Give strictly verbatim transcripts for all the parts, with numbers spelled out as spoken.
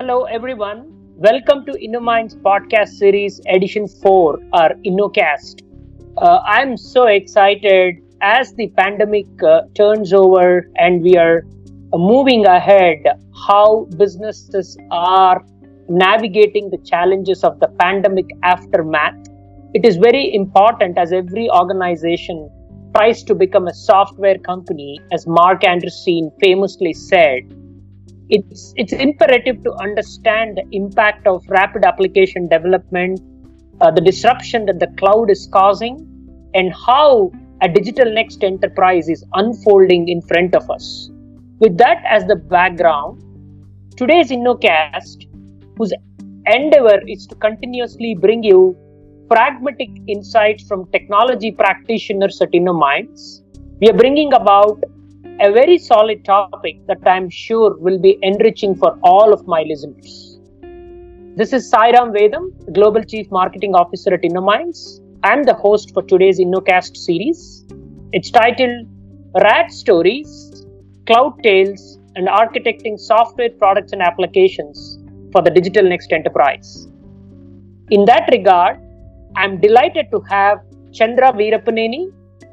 Hello everyone. Welcome to InnoMinds podcast series edition four, or InnoCast. Uh, I'm so excited as the pandemic uh, turns over and we are uh, moving ahead, how businesses are navigating the challenges of the pandemic aftermath. It is very important as every organization tries to become a software company, as Mark Andreessen famously said. It's, it's imperative to understand the impact of rapid application development, uh, the disruption that the cloud is causing, and how a digital next enterprise is unfolding in front of us. With that as the background, today's InnoCast, whose endeavor is to continuously bring you pragmatic insights from technology practitioners at InnoMinds, we are bringing about a very solid topic that I'm sure will be enriching for all of my listeners. This is Sairam Vedam, Global Chief Marketing Officer at InnoMinds. I'm the host for today's InnoCast series. It's titled Rad Stories, Cloud Tales, and Architecting Software Products and Applications for the Digital Next Enterprise. In that regard, I'm delighted to have Chandra Veerapaneni,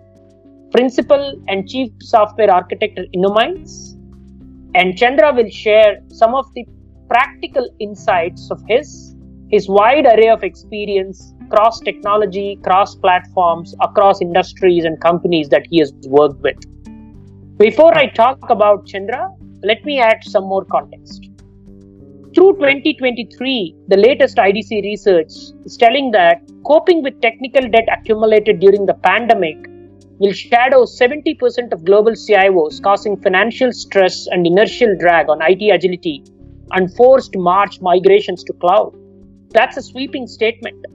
Principal and Chief Software Architect at InnoMinds. And Chandra will share some of the practical insights of his, his wide array of experience, cross-technology, cross-platforms, across industries and companies that he has worked with. Before I talk about Chandra, let me add some more context. Through twenty twenty-three, the latest I D C research is telling that coping with technical debt accumulated during the pandemic will shadow seventy percent of global C I Os, causing financial stress and inertial drag on I T agility and forced March migrations to cloud. That's a sweeping statement.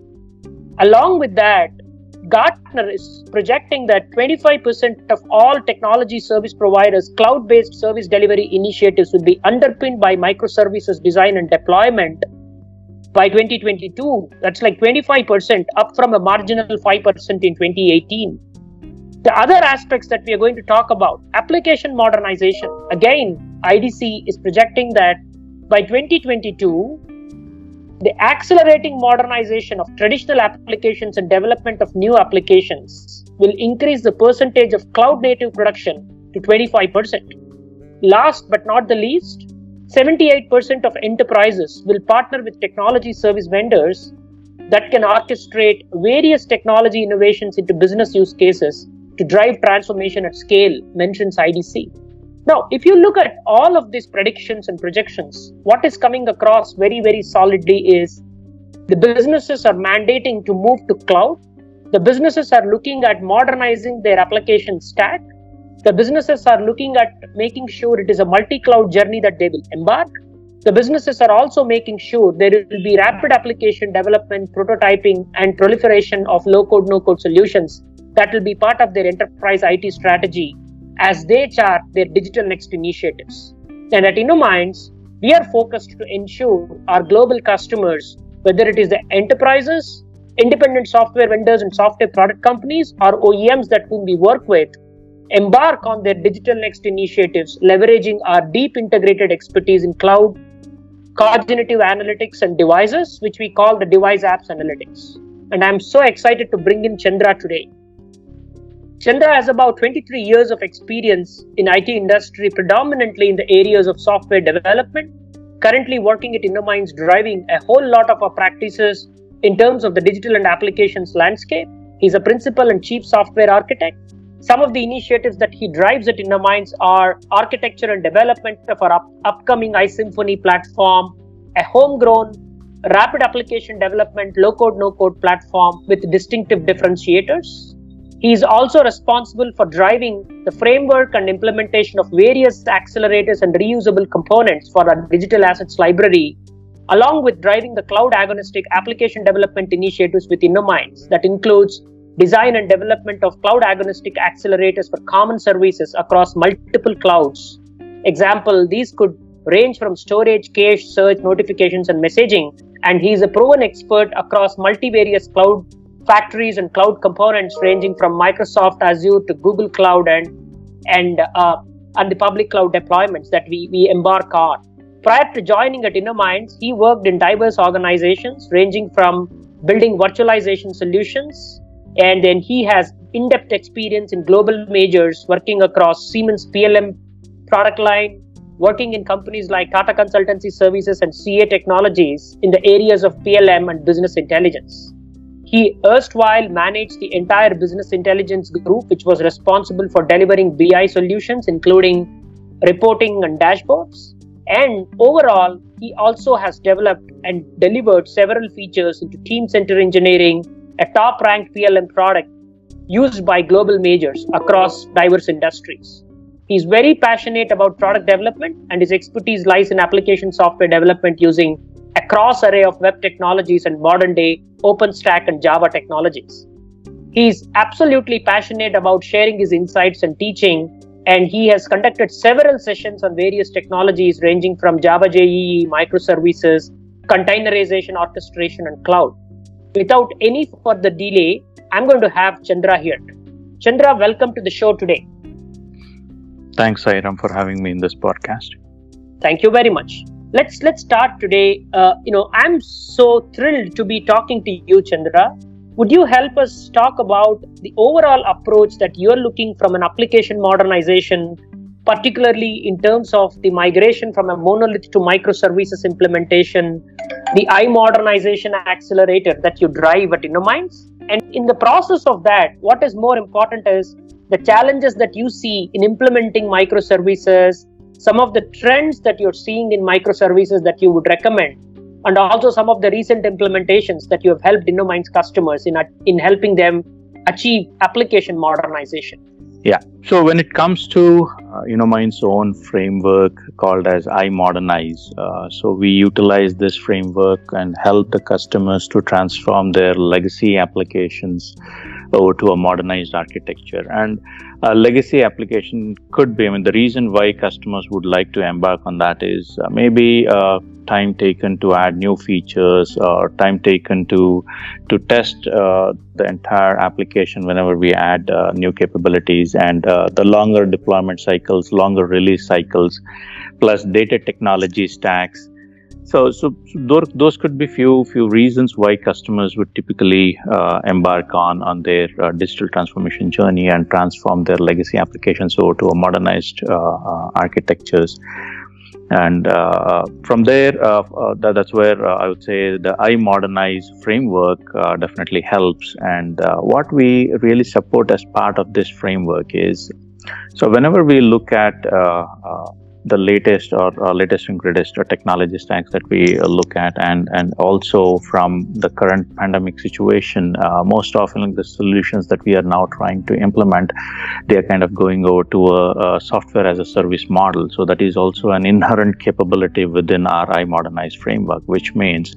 Along with that, Gartner is projecting that twenty-five percent of all technology service providers' cloud-based service delivery initiatives will be underpinned by microservices design and deployment by twenty twenty-two. That's like twenty-five percent, up from a marginal five percent in twenty eighteen. The other aspects that we are going to talk about, application modernization. Again, I D C is projecting that by twenty twenty-two, the accelerating modernization of traditional applications and development of new applications will increase the percentage of cloud-native production to twenty-five percent. Last but not the least, seventy-eight percent of enterprises will partner with technology service vendors that can orchestrate various technology innovations into business use cases to drive transformation at scale, mentions I D C. Now, if you look at all of these predictions and projections, what is coming across very, very solidly is the businesses are mandating to move to cloud. The businesses are looking at modernizing their application stack. The businesses are looking at making sure it is a multi-cloud journey that they will embark. The businesses are also making sure there will be rapid application development, prototyping, and proliferation of low-code, no-code solutions that will be part of their enterprise I T strategy as they chart their digital next initiatives. And at InnoMinds, we are focused to ensure our global customers, whether it is the enterprises, independent software vendors and software product companies, or O E Ms that whom we work with, embark on their digital next initiatives, leveraging our deep integrated expertise in cloud, cognitive analytics and devices, which we call the device apps analytics. And I'm so excited to bring in Chandra today. Chandra has about twenty-three years of experience in I T industry, predominantly in the areas of software development, currently working at InnoMinds, driving a whole lot of our practices in terms of the digital and applications landscape. He's a principal and chief software architect. Some of the initiatives that he drives at InnoMinds are architecture and development of our up- upcoming iSymphony platform, a homegrown rapid application development, low-code, no-code platform with distinctive differentiators. He is also responsible for driving the framework and implementation of various accelerators and reusable components for our digital assets library, along with driving the cloud agnostic application development initiatives with InnoMinds that includes design and development of cloud agnostic accelerators for common services across multiple clouds. Example, these could range from storage, cache, search, notifications, and messaging. And he is a proven expert across multivarious cloud factories and cloud components ranging from Microsoft Azure to Google Cloud and and uh, and the public cloud deployments that we, we embark on. Prior to joining at InnoMinds, he worked in diverse organizations ranging from building virtualization solutions, and then he has in-depth experience in global majors working across Siemens P L M product line, working in companies like Tata Consultancy Services and C A Technologies in the areas of P L M and business intelligence. He erstwhile managed the entire business intelligence group, which was responsible for delivering B I solutions, including reporting and dashboards. And overall, he also has developed and delivered several features into Teamcenter Engineering, a top-ranked P L M product used by global majors across diverse industries. He's very passionate about product development, and his expertise lies in application software development using a cross array of web technologies and modern-day OpenStack and Java technologies. He's absolutely passionate about sharing his insights and teaching, and he has conducted several sessions on various technologies ranging from Java J E E, microservices, containerization, orchestration, and cloud. Without any further delay, I'm going to have Chandra here. Chandra, welcome to the show today. Thanks, Sairam, for having me in this podcast. Thank you very much. Let's let's start today. Uh, you know, I'm so thrilled to be talking to you, Chandra. Would you help us talk about the overall approach that you're looking from an application modernization, particularly in terms of the migration from a monolith to microservices implementation, the iModernization accelerator that you drive at InnoMinds? And in the process of that, what is more important is the challenges that you see in implementing microservices, some of the trends that you're seeing in microservices that you would recommend, and also some of the recent implementations that you have helped InnoMinds customers in, in helping them achieve application modernization. Yeah. So when it comes to uh, InnoMinds' own framework called as iModernize, uh, so we utilize this framework and help the customers to transform their legacy applications over to a modernized architecture. And a legacy application could be, I mean, the reason why customers would like to embark on that is uh, maybe uh, time taken to add new features or time taken to to test uh, the entire application whenever we add uh, new capabilities, and uh, the longer deployment cycles, longer release cycles, plus data technology stacks. So, so, so those, those could be few few reasons why customers would typically uh, embark on on their uh, digital transformation journey and transform their legacy applications over to a modernized uh, uh, architectures. And uh, from there, uh, uh, that, that's where uh, I would say the iModernize framework uh, definitely helps. And uh, what we really support as part of this framework is, so whenever we look at uh, uh, the latest or uh, latest and greatest uh, technology stacks that we uh, look at, and and also from the current pandemic situation, uh, most often like the solutions that we are now trying to implement, they are kind of going over to a, a software as a service model. So that is also an inherent capability within our iModernize framework, which means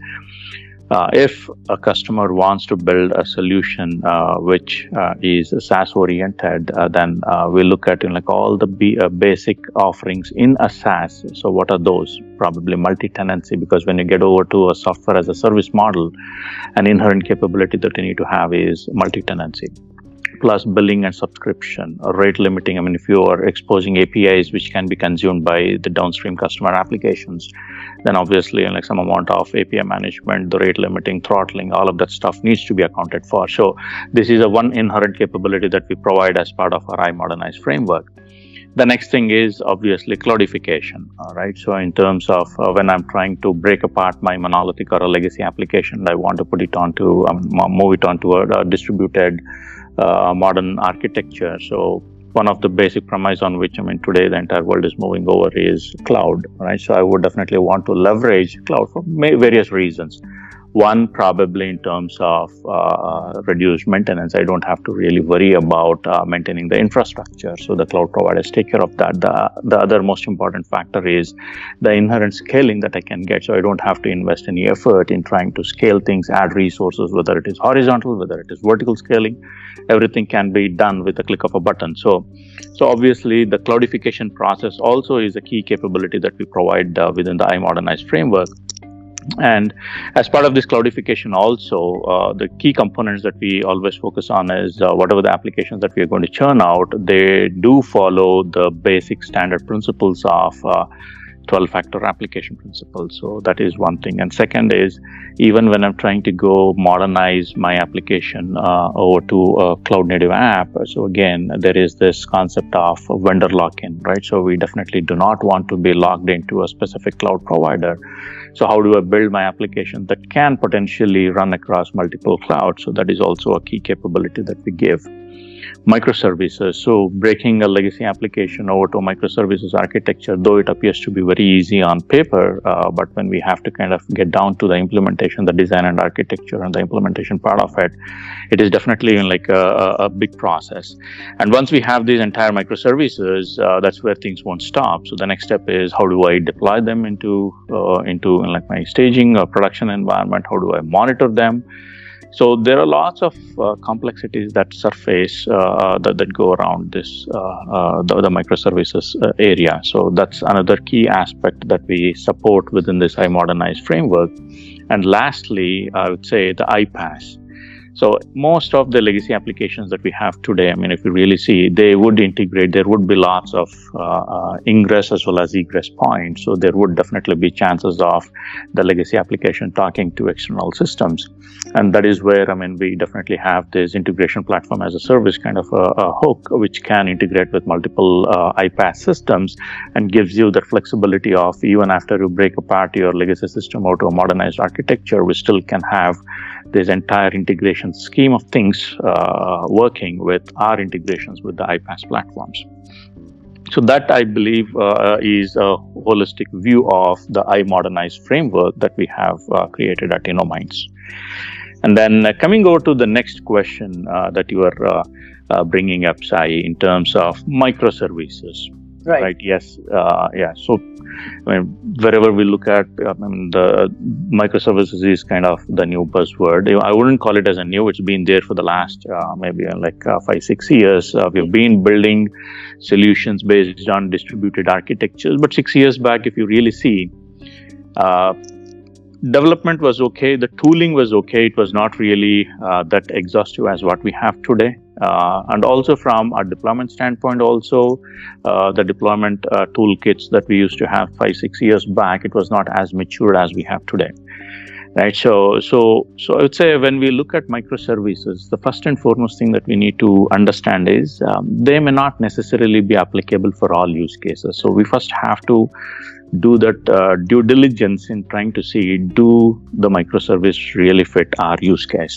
Uh, if a customer wants to build a solution uh, which uh, is SaaS oriented, uh, then uh, we look at you know, like all the b- uh, basic offerings in a SaaS. So what are those? Probably multi-tenancy, because when you get over to a software as a service model, an inherent capability that you need to have is multi-tenancy, plus billing and subscription, or rate limiting. I mean, if you are exposing A P Is which can be consumed by the downstream customer applications, then obviously like some amount of A P I management, the rate limiting, throttling, all of that stuff needs to be accounted for. So this is a one inherent capability that we provide as part of our iModernize framework. The next thing is obviously cloudification. All right. So in terms of uh, when I'm trying to break apart my monolithic or a legacy application, I want to put it onto, um, move it onto a, a distributed uh, modern architecture. So one of the basic premise on which I mean today the entire world is moving over is cloud. Right. So I would definitely want to leverage cloud for various reasons. One, probably in terms of uh, reduced maintenance. I don't have to really worry about uh, maintaining the infrastructure. So the cloud providers take care of that. The, the other most important factor is the inherent scaling that I can get. So I don't have to invest any effort in trying to scale things, add resources, whether it is horizontal, whether it is vertical scaling. Everything can be done with a click of a button. So, so obviously the cloudification process also is a key capability that we provide uh, within the iModernize framework. And as part of this cloudification also, uh, the key components that we always focus on is uh, whatever the applications that we are going to churn out, they do follow the basic standard principles of uh, twelve factor application principle. So that is one thing. And second is, even when I'm trying to go modernize my application uh, over to a cloud native app, so again, there is this concept of vendor lock-in, right? So we definitely do not want to be locked into a specific cloud provider. So how do I build my application that can potentially run across multiple clouds? So that is also a key capability that we give. Microservices. So breaking a legacy application over to a microservices architecture, though it appears to be very easy on paper, uh, but when we have to kind of get down to the implementation, the design and architecture and the implementation part of it, it is definitely like a, a big process. And once we have these entire microservices, uh, that's where things won't stop. So the next step is, how do I deploy them into uh, into like my staging or production environment? How do I monitor them? So there are lots of uh, complexities that surface uh, that, that go around this uh, uh, the, the microservices uh, area. So that's another key aspect that we support within this iModernize framework. And lastly, I would say the iPaaS. So most of the legacy applications that we have today, I mean, if you really see, they would integrate, there would be lots of uh, uh, ingress as well as egress points. So there would definitely be chances of the legacy application talking to external systems. And that is where, I mean, we definitely have this integration platform as a service kind of a, a hook, which can integrate with multiple uh, iPaaS systems and gives you that flexibility of, even after you break apart your legacy system out to a modernized architecture, we still can have this entire integration scheme of things uh, working with our integrations with the iPaaS platforms. So that, I believe, uh, is a holistic view of the iModernize framework that we have uh, created at InnoMinds. And then uh, coming over to the next question uh, that you are uh, uh, bringing up, Sai, in terms of microservices. Right. Right. Yes. Uh, yeah. So, I mean, wherever we look at, I mean, the microservices is kind of the new buzzword. I wouldn't call it as a new. It's been there for the last uh, maybe like uh, five, six years. Uh, we've been building solutions based on distributed architectures. But six years back, if you really see, uh, development was okay. The tooling was okay. It was not really uh, that exhaustive as what we have today. Uh, and also from a deployment standpoint, also uh, the deployment uh, toolkits that we used to have five, six years back, it was not as mature as we have today, right? So, so, so I would say when we look at microservices, the first and foremost thing that we need to understand is um, they may not necessarily be applicable for all use cases. So we first have to do that uh, due diligence in trying to see, do the microservice really fit our use case?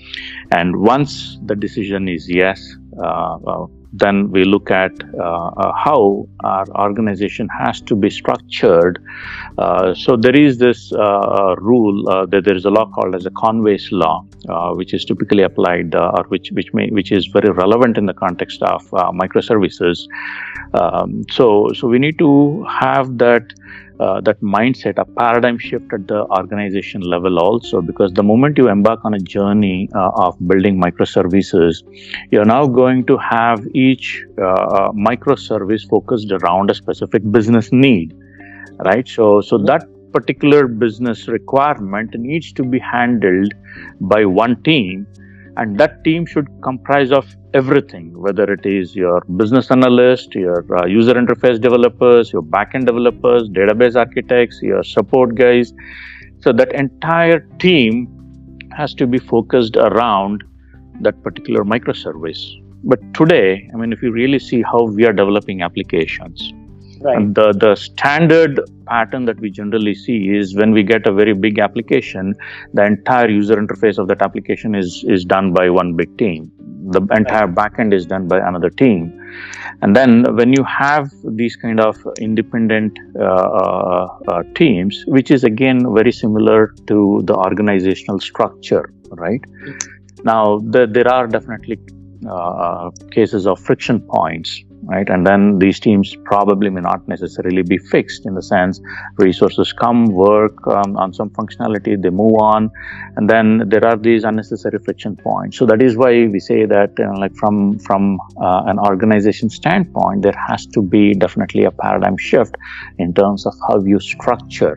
And once the decision is yes, uh, uh, then we look at uh, uh, how our organization has to be structured. Uh, so there is this uh, rule uh, that there is a law called as a Conway's law, uh, which is typically applied uh, or which which may which is very relevant in the context of uh, microservices. Um, so so we need to have that. Uh, that mindset, a paradigm shift at the organization level also, because the moment you embark on a journey uh, of building microservices, you're now going to have each uh, microservice focused around a specific business need, right? So, so that particular business requirement needs to be handled by one team, and that team should comprise of everything, whether it is your business analyst, your uh, user interface developers, your backend developers, database architects, your support guys. So that entire team has to be focused around that particular microservice. But today, I mean, if you really see how we are developing applications, right. And the, the standard pattern that we generally see is when we get a very big application, the entire user interface of that application is, is done by one big team. The entire backend is done by another team. And then when you have these kind of independent uh, uh, teams, which is again very similar to the organizational structure, right? Now, the, there are definitely uh, cases of friction points, right? And then these teams probably may not necessarily be fixed, in the sense resources come, work um, on some functionality, they move on, and then there are these unnecessary friction points. So that is why we say that, you know, like from from uh, an organization standpoint, there has to be definitely a paradigm shift in terms of how you structure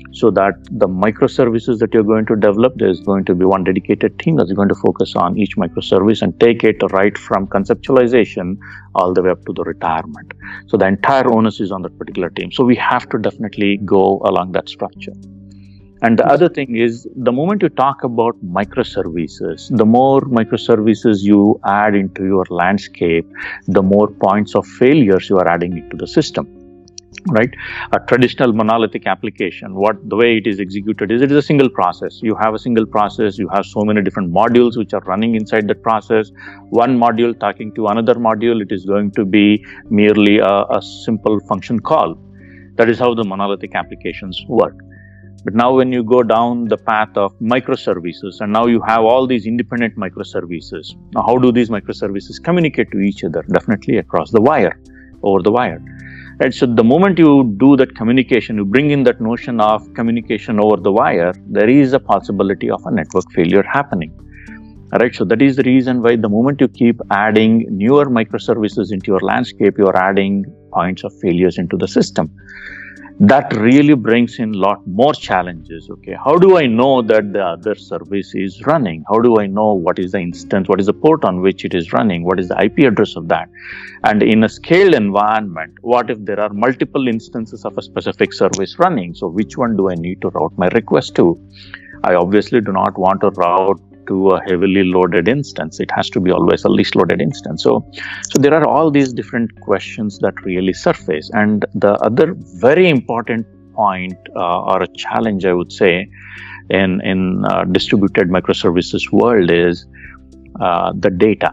so that the microservices that you're going to develop, there's going to be one dedicated team that's going to focus on each microservice and take it right from conceptualization all the way up to the retirement. So the entire onus is on that particular team. So we have to definitely go along that structure. And the other thing is, the moment you talk about microservices, the more microservices you add into your landscape, the more points of failures you are adding into the system, right? A traditional monolithic application, what the way it is executed is, it is a single process. You have a single process, you have so many different modules which are running inside that process. One module talking to another module, it is going to be merely a, a simple function call. That is how the monolithic applications work. But now when you go down the path of microservices, and now you have all these independent microservices. Now, how do these microservices communicate to each other? Definitely across the wire, over the wire. Right? So the moment you do that communication, you bring in that notion of communication over the wire, there is a possibility of a network failure happening. Right? So that is the reason why the moment you keep adding newer microservices into your landscape, you are adding points of failures into the system. That really brings in a lot more challenges. Okay, how do I know that the other service is running? How do I know what is the instance, what is the port on which it is running? What is the I P address of that? And in a scaled environment, what if there are multiple instances of a specific service running? So which one do I need to route my request to? I obviously do not want to route to a heavily loaded instance. It has to be always a least loaded instance. So, so there are all these different questions that really surface. And the other very important point uh, or a challenge, I would say, in, in uh, distributed microservices world is uh, the data.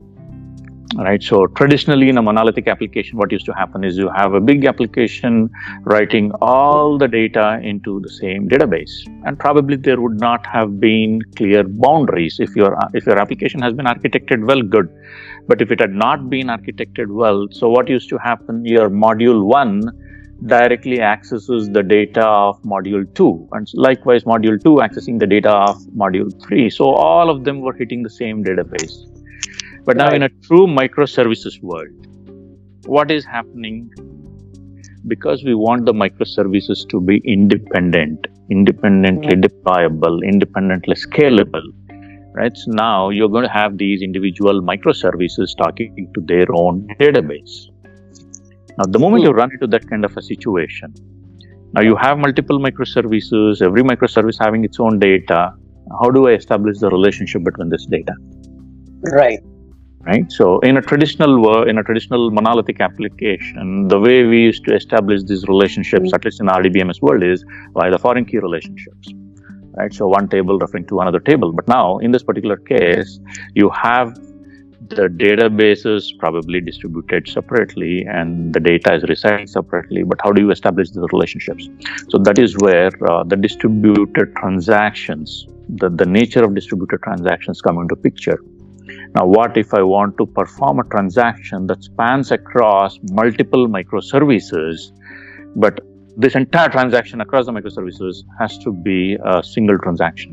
Right. So traditionally in a monolithic application, what used to happen is you have a big application writing all the data into the same database, and probably there would not have been clear boundaries. If your if your application has been architected well, good. But if it had not been architected well, so what used to happen? Your module one directly accesses the data of module two, and likewise module two accessing the data of module three. So all of them were hitting the same database. But now, right, in a true microservices world, what is happening? Because we want the microservices to be independent, independently mm-hmm. deployable, independently scalable, right? So now you're going to have these individual microservices talking to their own database. Now, the moment mm-hmm. you run into that kind of a situation, now you have multiple microservices, every microservice having its own data. How do I establish the relationship between this data? Right. Right. So in a traditional in a traditional monolithic application, the way we used to establish these relationships, mm-hmm. at least in R D B M S world, is via the foreign key relationships. Right. So one table referring to another table. But now in this particular case, you have the databases probably distributed separately and the data is residing separately. But how do you establish the relationships? So that is where uh, the distributed transactions, the, the nature of distributed transactions come into picture. Now, what if I want to perform a transaction that spans across multiple microservices, but this entire transaction across the microservices has to be a single transaction,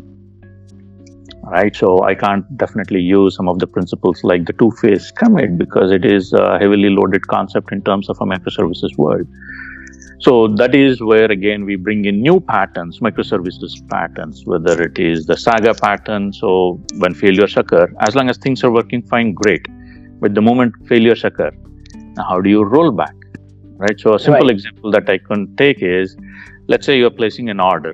right? So I can't definitely use some of the principles like the two-phase commit because it is a heavily loaded concept in terms of a microservices world. So that is where, again, we bring in new patterns, microservices patterns, whether it is the Saga pattern. So when failures occur, as long as things are working fine, great. But the moment failures occur, how do you roll back, right? So a simple right. example that I can take is, let's say you're placing an order.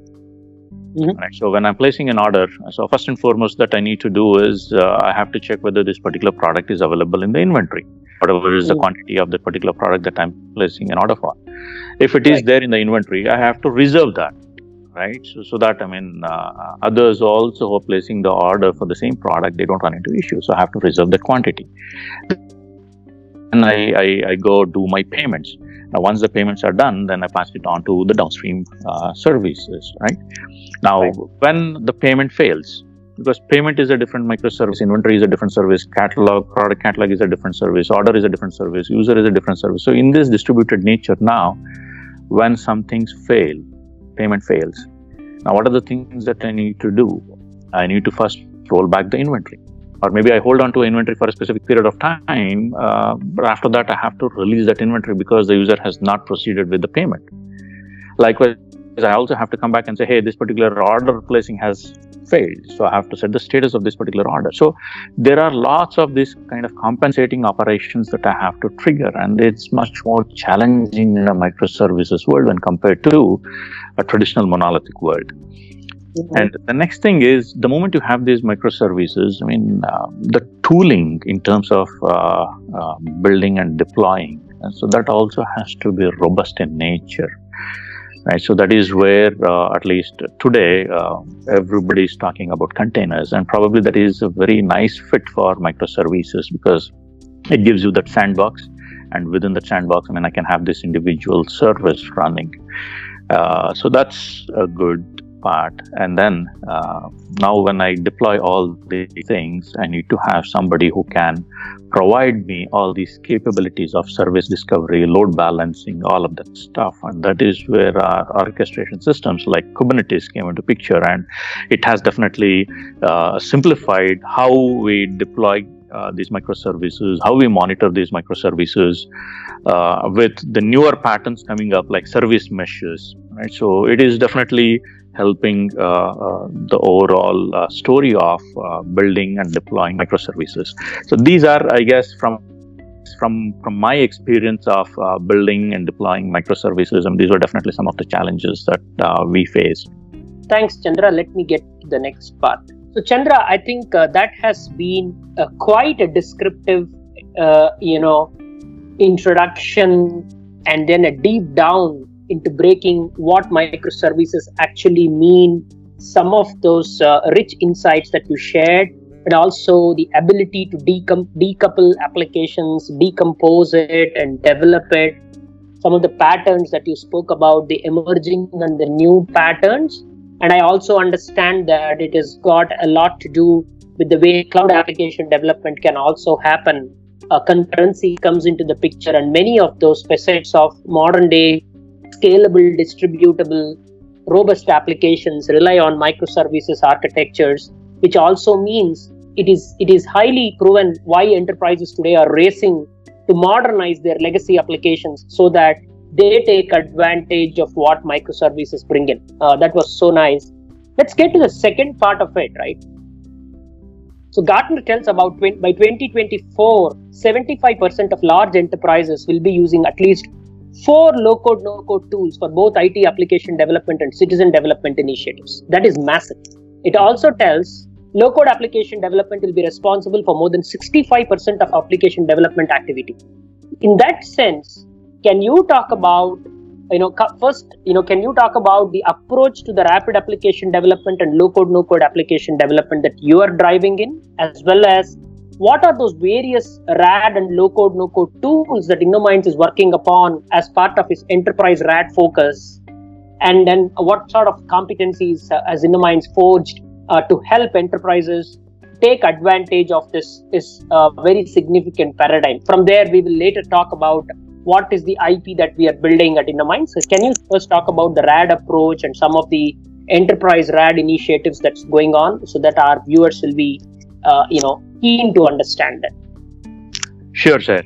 Mm-hmm. Right. So when I'm placing an order, so first and foremost that I need to do is uh, I have to check whether this particular product is available in the inventory, whatever is mm-hmm. the quantity of the particular product that I'm placing an order for. If it is right. there in the inventory, I have to reserve that, right? So, so that, I mean, uh, others also who are placing the order for the same product, they don't run into issues. So I have to reserve that quantity. And I, I, I go do my payments. Now, once the payments are done, then I pass it on to the downstream uh, services, right? Now, right. when the payment fails, because payment is a different microservice, inventory is a different service, catalog, product catalog is a different service, order is a different service, user is a different service. So in this distributed nature now, when some things fail, payment fails. Now, what are the things that I need to do? I need to first roll back the inventory. Or maybe I hold on to inventory for a specific period of time, uh, but after that I have to release that inventory because the user has not proceeded with the payment. Likewise, I also have to come back and say, hey, this particular order placing has failed. So I have to set the status of this particular order. So there are lots of these kind of compensating operations that I have to trigger. And it's much more challenging in a microservices world when compared to a traditional monolithic world. Mm-hmm. And the next thing is, the moment you have these microservices, I mean, uh, the tooling in terms of uh, uh, building and deploying, and so that also has to be robust in nature. Right, so that is where, uh, at least today, uh, everybody is talking about containers, and probably that is a very nice fit for microservices because it gives you that sandbox, and within that sandbox, I mean, I can have this individual service running. Uh, so that's a good part. And then uh, now when I deploy all these things, I need to have somebody who can provide me all these capabilities of service discovery, load balancing, all of that stuff. And that is where our orchestration systems like Kubernetes came into picture. And it has definitely uh, simplified how we deploy uh, these microservices, how we monitor these microservices uh, with the newer patterns coming up like service meshes. Right? So it is definitely helping uh, uh, the overall uh, story of uh, building and deploying microservices. So these are, I guess, from from from my experience of uh, building and deploying microservices, and these were definitely some of the challenges that uh, we faced. Thanks, Chandra. Let me get to the next part. So, Chandra, I think uh, that has been uh, quite a descriptive, uh, you know, introduction, and then a deep down into breaking what microservices actually mean, some of those uh, rich insights that you shared, but also the ability to decom- decouple applications, decompose it and develop it, some of the patterns that you spoke about, the emerging and the new patterns. And I also understand that it has got a lot to do with the way cloud application development can also happen. Uh, concurrency comes into the picture, and many of those facets of modern day scalable, distributable, robust applications rely on microservices architectures, which also means it is it is highly proven why enterprises today are racing to modernize their legacy applications so that they take advantage of what microservices bring in. Uh, that was so nice. Let's get to the second part of it, right? So Gartner tells about twenty, by twenty twenty-four, seventy-five percent of large enterprises will be using at least four low-code, no-code tools for both I T application development and citizen development initiatives. That is massive. It also tells low-code application development will be responsible for more than sixty-five percent of application development activity. In that sense, can you talk about, you know, first, you know, can you talk about the approach to the rapid application development and low-code, no-code application development that you are driving in, as well as what are those various R A D and low-code, no-code tools that InnoMinds is working upon as part of its enterprise R A D focus? And then what sort of competencies uh, has InnoMinds forged uh, to help enterprises take advantage of this, this uh, very significant paradigm? From there, we will later talk about what is the I P that we are building at InnoMinds. So can you first talk about the R A D approach and some of the enterprise R A D initiatives that's going on so that our viewers will be, uh, you know, keen to understand that? Sure, sir.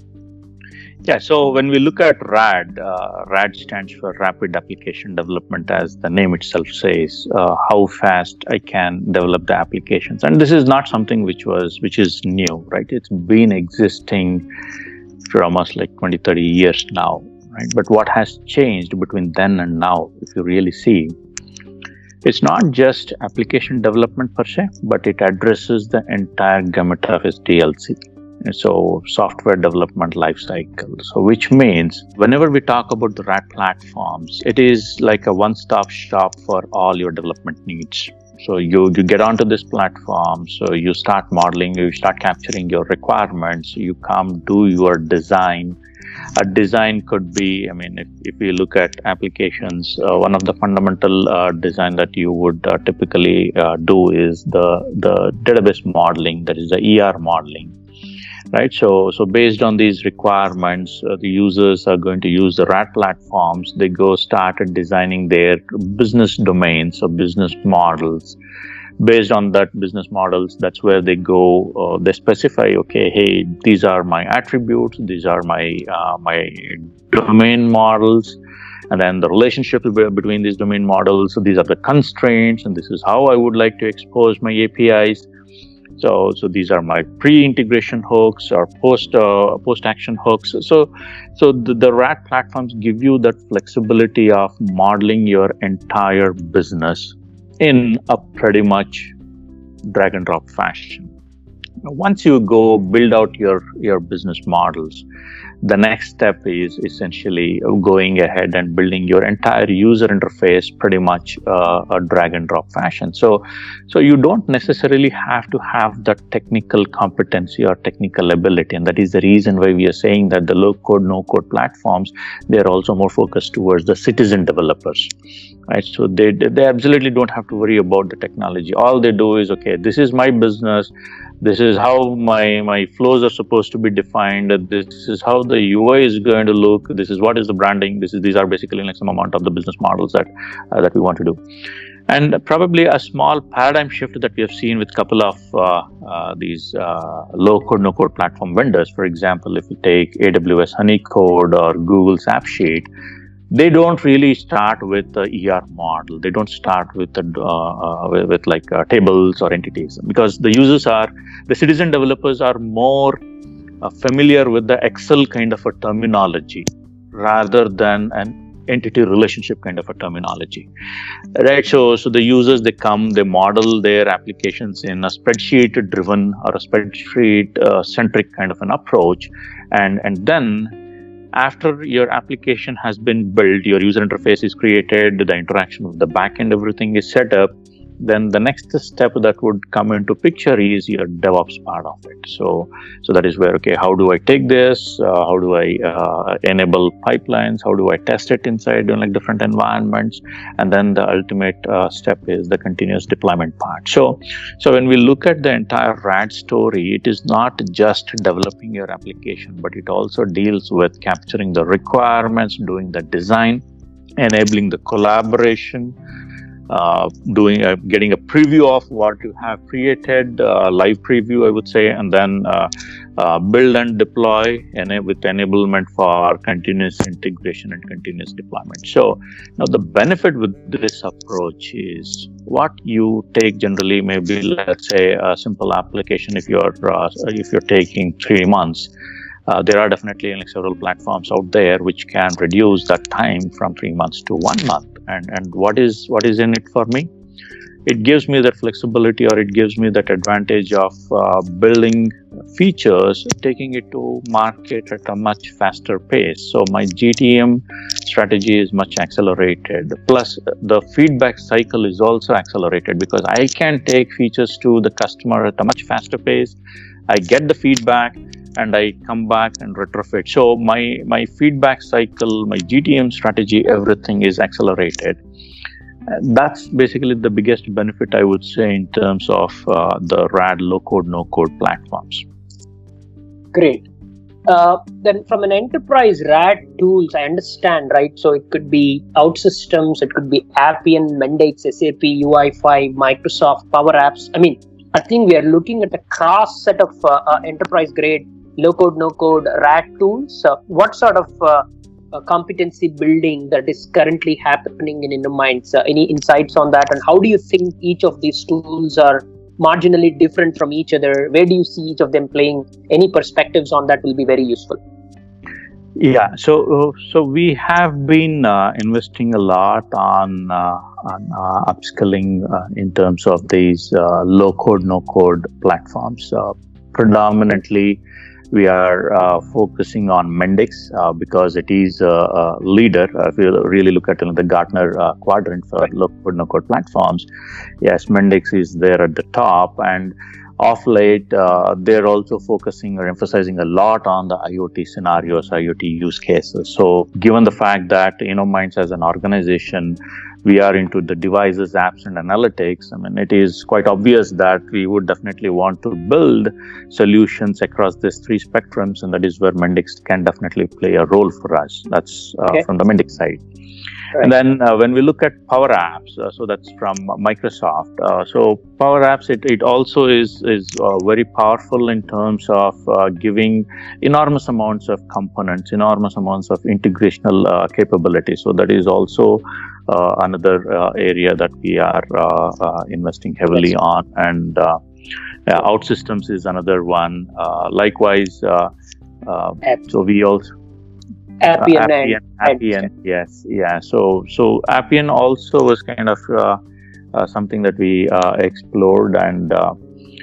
Yeah, so when we look at R A D, uh, R A D stands for Rapid Application Development, as the name itself says, uh, how fast I can develop the applications. And this is not something which was, which is new, right? It's been existing for almost like twenty, thirty years now, right? But what has changed between then and now, if you really see, it's not just application development per se, but it addresses the entire gamut of S D L C. So software development lifecycle. So which means whenever we talk about the R A D platforms, it is like a one-stop shop for all your development needs. So you, you get onto this platform, so you start modeling, you start capturing your requirements, you come do your design. A design could be, I mean, if, if you look at applications, uh, one of the fundamental uh, design that you would uh, typically uh, do is the, the database modeling, that is the E R modeling. Right, so so based on these requirements, uh, the users are going to use the R A D platforms. They go started designing their business domains or business models. Based on that business models, that's where they go. Uh, they specify, okay, hey, these are my attributes. These are my uh, my domain models, and then the relationship between these domain models. So these are the constraints, and this is how I would like to expose my A P Is. So, so these are my pre-integration hooks or post uh, post-action hooks. So, so the, the R A D platforms give you that flexibility of modeling your entire business in a pretty much drag and drop fashion. Once you go build out your your business models, the next step is essentially going ahead and building your entire user interface pretty much uh, a drag and drop fashion. So, so you don't necessarily have to have the technical competency or technical ability, and that is the reason why we are saying that the low code, no code platforms, they are also more focused towards the citizen developers, right? So they they absolutely don't have to worry about the technology. All they do is, okay, this is my business. This is how my, my flows are supposed to be defined. This is how the U I is going to look. This is what is the branding. This is these are basically like some amount of the business models that uh, that we want to do. And probably a small paradigm shift that we have seen with a couple of uh, uh, these uh, low code, no code platform vendors. For example, if you take A W S Honeycode or Google's AppSheet, they don't really start with the E R model. They don't start with the uh, uh, with, with like uh, tables or entities, because the users are the citizen developers are more uh, familiar with the Excel kind of a terminology rather than an entity relationship kind of a terminology, right? So, so the users, they come, they model their applications in a spreadsheet driven or a spreadsheet uh, centric kind of an approach, and and then after your application has been built, your user interface is created, the interaction with the backend, everything is set up, then the next step that would come into picture is your DevOps part of it. So, so that is where, okay, how do I take this? Uh, how do I uh, enable pipelines? How do I test it inside in like different environments? And then the ultimate uh, step is the continuous deployment part. So, so when we look at the entire R A D story, it is not just developing your application, but it also deals with capturing the requirements, doing the design, enabling the collaboration, Uh, doing a, getting a preview of what you have created, uh, live preview, I would say, and then uh, uh, build and deploy, and with enablement for continuous integration and continuous deployment. So now the benefit with this approach is what you take generally, maybe let's say a simple application. If you're uh, if you're taking three months. Uh, there are definitely like several platforms out there which can reduce that time from three months to one month. And and what is what is in it for me? It gives me that flexibility, or it gives me that advantage of uh, building features, taking it to market at a much faster pace. So my G T M strategy is much accelerated. Plus, the feedback cycle is also accelerated because I can take features to the customer at a much faster pace. I get the feedback, and I come back and retrofit. So my, my feedback cycle, my G T M strategy, everything is accelerated. That's basically the biggest benefit, I would say, in terms of uh, the R A D low-code, no-code platforms. Great. Uh, then from an enterprise R A D tools, I understand, right? So it could be OutSystems, it could be Appian, Mendix, S A P, U I five, Microsoft, Power Apps. I mean, I think we are looking at a cross set of uh, uh, enterprise-grade low-code, no-code R A D tools. Uh, what sort of uh, uh, competency building that is currently happening in InnoMinds? Uh, any insights on that? And how do you think each of these tools are marginally different from each other? Where do you see each of them playing? Any perspectives on that will be very useful. Yeah, so uh, so we have been uh, investing a lot on, uh, on uh, upskilling uh, in terms of these uh, low-code, no-code platforms. Uh, predominantly, we are uh, focusing on Mendix uh, because it is a, a leader. Uh, if you really look at you know, the Gartner uh, quadrant for low-code, no-code platforms, yes, Mendix is there at the top. And of late, uh, they're also focusing or emphasizing a lot on the IoT scenarios, IoT use cases. So given the fact that InnoMinds as an organization, we are into the devices, apps, and analytics, I mean, it is quite obvious that we would definitely want to build solutions across these three spectrums, and that is where Mendix can definitely play a role for us. That's uh, okay. from the Mendix side. Right. And then uh, when we look at Power Apps, uh, so that's from Microsoft. Uh, so Power Apps, it, it also is is uh, very powerful in terms of uh, giving enormous amounts of components, enormous amounts of integrational uh, capability. So that is also uh, another uh, area that we are uh, uh, investing heavily yes. on. And uh, uh, OutSystems is another one. Uh, likewise, uh, uh, so we also. Appian, uh, Appian, and, Appian, yes, yeah. So, so Appian also was kind of uh, uh, something that we uh, explored, and uh,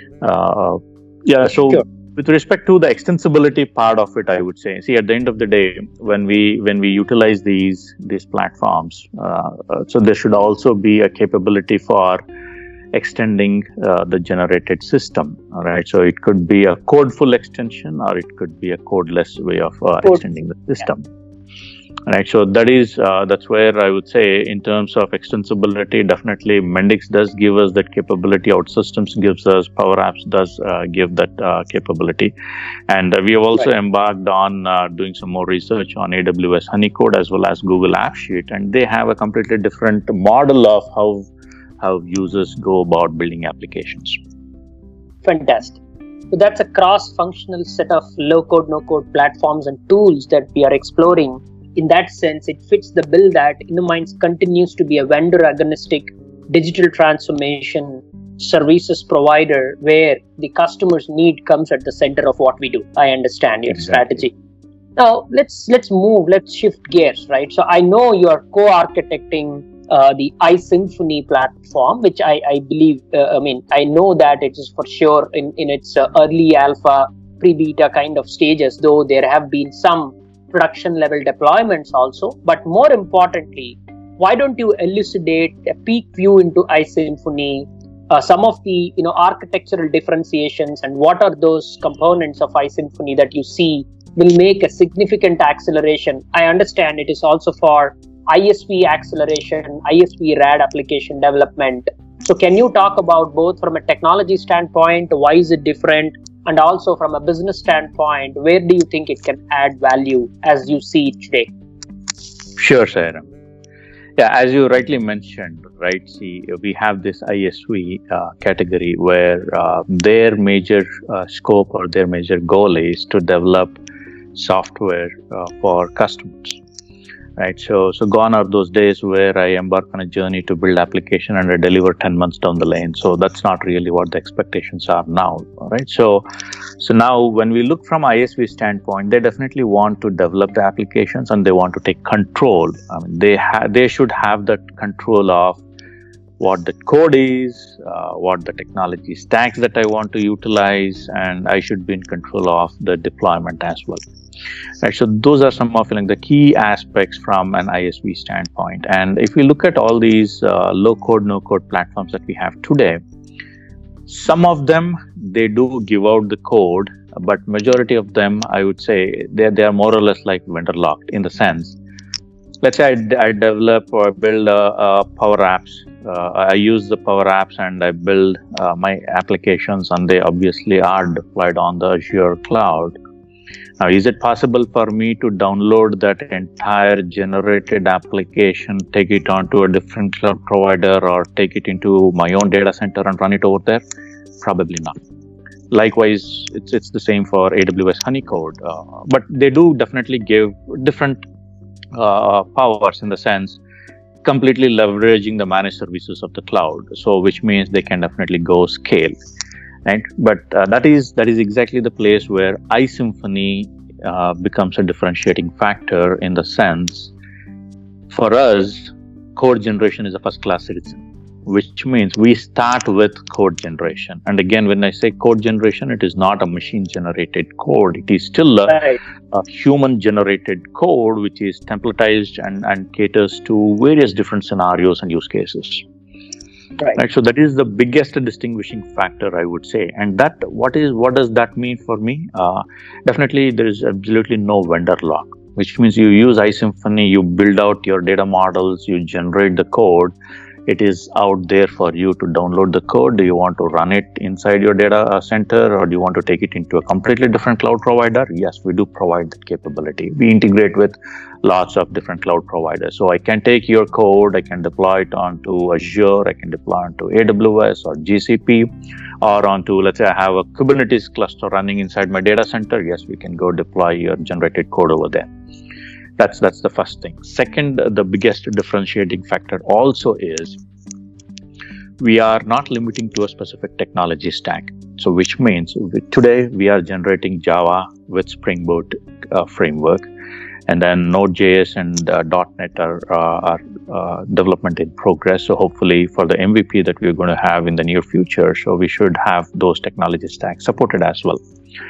uh, yeah. So, sure. with respect to the extensibility part of it, I would say, see, at the end of the day, when we when we utilize these these platforms, uh, so there should also be a capability for extending uh, the generated system. All right, so it could be a codeful extension, or it could be a codeless way of uh, extending the system. Yeah. All right, so that is uh, that's where I would say, in terms of extensibility, definitely Mendix does give us that capability. OutSystems gives us, Power Apps does uh, give that uh, capability, and uh, we have also right. embarked on uh, doing some more research on A W S Honeycode as well as Google AppSheet, and they have a completely different model of how how users go about building applications. Fantastic. So that's a cross-functional set of low-code, no-code platforms and tools that we are exploring. In that sense, it fits the bill that InnoMinds continues to be a vendor-agnostic digital transformation services provider, where the customer's need comes at the center of what we do. I understand your exactly. strategy. Now, let's let's move, let's shift gears, right? So I know you are co-architecting Uh, the iSymphony platform, which I, I believe, uh, I mean, I know that it is for sure in, in its uh, early alpha, pre-beta kind of stages, though there have been some production level deployments also. But more importantly, why don't you elucidate a peek view into iSymphony, uh, some of the you know architectural differentiations, and what are those components of iSymphony that you see will make a significant acceleration? I understand it is also for I S V acceleration, I S V RAD application development. So can you talk about both from a technology standpoint, why is it different, and also from a business standpoint, where do you think it can add value as you see it today? Sure, Sairam. Yeah, as you rightly mentioned, right, see, we have this I S V uh, category where uh, their major uh, scope or their major goal is to develop software uh, for customers. Right, so so gone are those days where I embark on a journey to build application and I deliver ten months down the lane. So that's not really what the expectations are now. Right, so so now when we look from I S V standpoint, they definitely want to develop the applications and they want to take control. I mean, they ha- they should have that control of what the code is, uh, what the technology stacks that I want to utilize, and I should be in control of the deployment as well. Right, so those are some of like, the key aspects from an I S V standpoint. And if we look at all these uh, low-code, no-code platforms that we have today, some of them, they do give out the code, but majority of them, I would say, they they are more or less like vendor locked, in the sense, let's say I, I develop or build a, a Power Apps. Uh, I use the Power Apps and I build uh, my applications, and they obviously are deployed on the Azure cloud. Now, is it possible for me to download that entire generated application, take it onto a different cloud provider, or take it into my own data center and run it over there? Probably not. Likewise, it's it's the same for A W S Honeycode, uh, but they do definitely give different uh, powers, in the sense, completely leveraging the managed services of the cloud. So, which means they can definitely go scale. Right, but uh, that is that is exactly the place where iSymphony uh, becomes a differentiating factor, in the sense, for us, code generation is a first-class citizen, which means we start with code generation. And again, when I say code generation, it is not a machine-generated code; it is still a, right. a human-generated code, which is templatized and, and caters to various different scenarios and use cases. Right. Right. So that is the biggest distinguishing factor, I would say. And that what is what does that mean for me? Uh, definitely, there is absolutely no vendor lock. which means you use iSymphony, you build out your data models, you generate the code. It is out there for you to download the code. Do you want to run it inside your data center, or do you want to take it into a completely different cloud provider? Yes, we do provide that capability. We integrate with lots of different cloud providers. So I can take your code, I can deploy it onto Azure, I can deploy it onto A W S or G C P, or onto, let's say I have a Kubernetes cluster running inside my data center. Yes, we can go deploy your generated code over there. That's that's the first thing. Second, the biggest differentiating factor also is we are not limiting to a specific technology stack. So which means we, today we are generating Java with Spring Boot uh, framework, and then Node.js and uh, .NET are, uh, are uh, development in progress. So hopefully for the M V P that we're going to have in the near future, so we should have those technology stacks supported as well.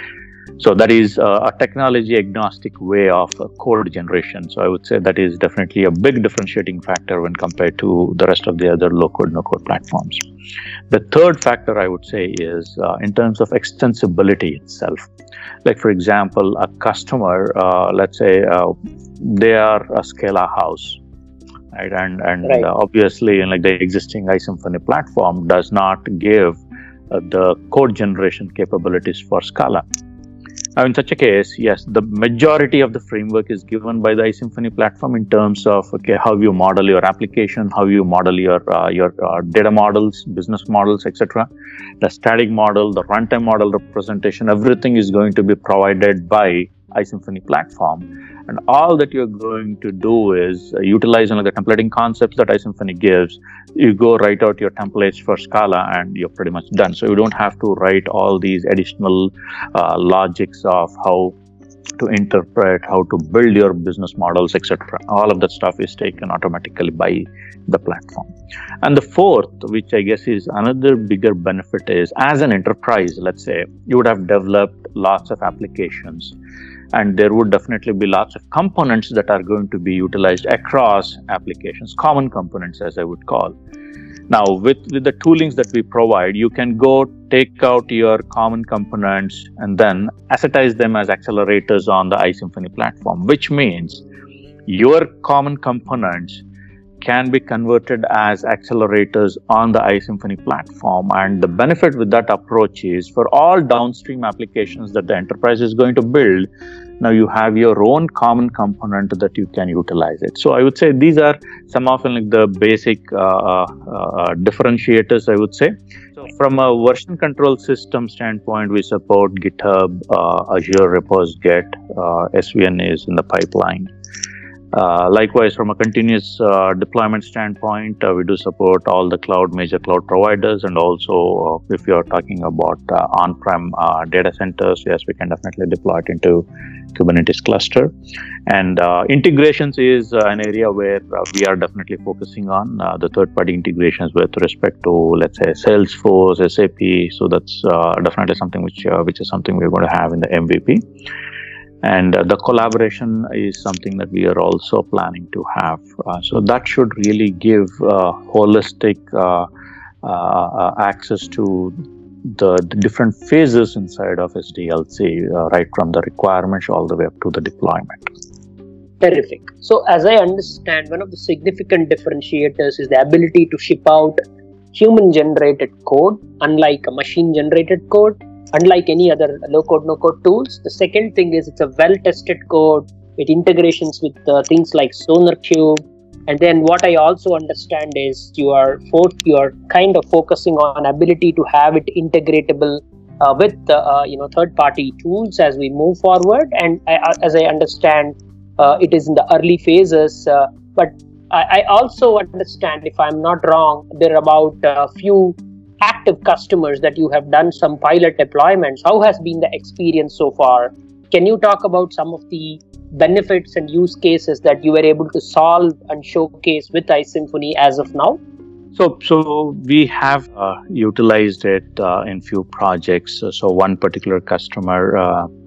So that is uh, a technology agnostic way of uh, code generation. So I would say that is definitely a big differentiating factor when compared to the rest of the other low-code, no-code platforms. The third factor I would say is uh, in terms of extensibility itself. Like for example, a customer, uh, let's say uh, they are a Scala house, right? And and right. Uh, obviously, like the existing iSymphony platform does not give uh, the code generation capabilities for Scala. Now, in such a case, yes, the majority of the framework is given by the iSymphony platform in terms of okay, how you model your application, how you model your uh, your uh, data models, business models, et cetera. The static model, the runtime model representation, everything is going to be provided by iSymphony platform. And all that you're going to do is uh, utilize you know, the templating concepts that iSymphony gives. You go write out your templates for Scala and you're pretty much done. So you don't have to write all these additional uh, logics of how to interpret, how to build your business models, et cetera. All of that stuff is taken automatically by the platform. And the fourth, which I guess is another bigger benefit, is as an enterprise, let's say, you would have developed lots of applications. And there would definitely be lots of components that are going to be utilized across applications, common components as I would call. Now, with, with the toolings that we provide, you can go take out your common components and then assetize them as accelerators on the iSymphony platform, which means your common components can be converted as accelerators on the iSymphony platform. And the benefit with that approach is for all downstream applications that the enterprise is going to build, now you have your own common component that you can utilize it. So I would say these are some of like the basic uh, uh, differentiators, I would say. So from a version control system standpoint, we support GitHub, uh, Azure Repos, Git, uh, S V N is in the pipeline. Uh, likewise, from a continuous uh, deployment standpoint, uh, we do support all the cloud major cloud providers, and also uh, if you're talking about uh, on-prem uh, data centers, yes, we can definitely deploy it into Kubernetes cluster. And uh, integrations is uh, an area where uh, we are definitely focusing on uh, the third-party integrations with respect to, let's say, Salesforce, S A P. So that's uh, definitely something which uh, which is something we're going to have in the M V P. And uh, the collaboration is something that we are also planning to have. Uh, so that should really give uh, holistic uh, uh, access to the, the different phases inside of S D L C, uh, right from the requirements all the way up to the deployment. Terrific. So as I understand, one of the significant differentiators is the ability to ship out human-generated code, unlike a machine-generated code. Unlike any other low-code, no-code tools. The second thing is it's a well-tested code with integrations with uh, things like SonarQube. And then what I also understand is you are for, you are kind of focusing on ability to have it integratable uh, with uh, you know third-party tools as we move forward. And I, as I understand, uh, it is in the early phases. Uh, but I, I also understand, if I'm not wrong, there are about a few active customers that you have done some pilot deployments. How has been the experience so far? Can you talk about some of the benefits and use cases that you were able to solve and showcase with iSymphony as of now? So, so we have uh, utilized it uh, in few projects. So one particular customer, uh,